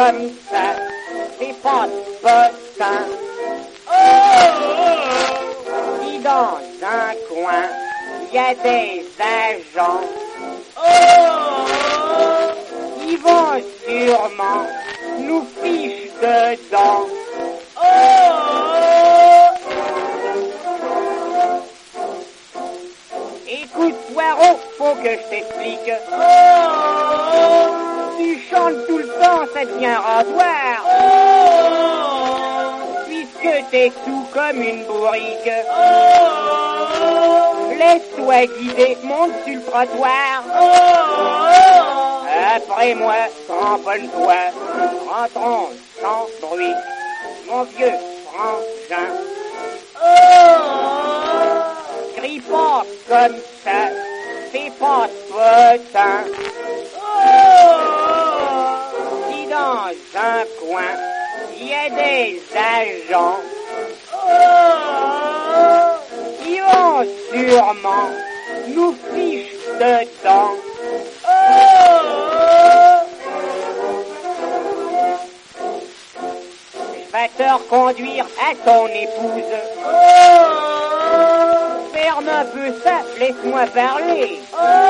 comme ça, c'est pas de potin. Si dans un coin, il y a des agents, ils vont sûrement nous fiche dedans. Écoute, Poirot, faut que je t'explique. Tu chantes tout le temps, ça devient rasoir. Puisque t'es sous comme une bourrique. Laisse-toi guider, monte sur le trottoir. Après moi, cramponne-toi, rentrons sans bruit, mon vieux frangin. Crie pas comme ça, c'est pas potin. Si dans un coin, il y a des agents, ils vont sûrement nous fiche dedans. Je vais te reconduire à ton épouse. Ferme un peu ça, laisse-moi parler.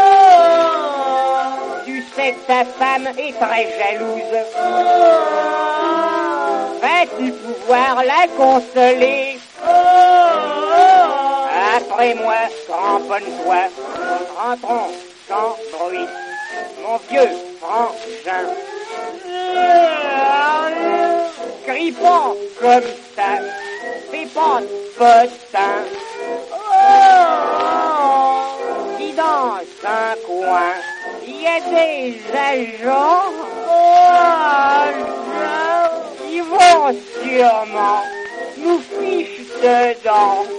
Tu sais que ta femme est très jalouse. Vas-tu pouvoir la consoler? Après moi, cramponne-toi, rentrons sans bruit, mon vieux frangin. Crie pas comme ça, c'est pas de potin. Si dans un coin, il y a des agents, ils vont sûrement nous fiche dedans.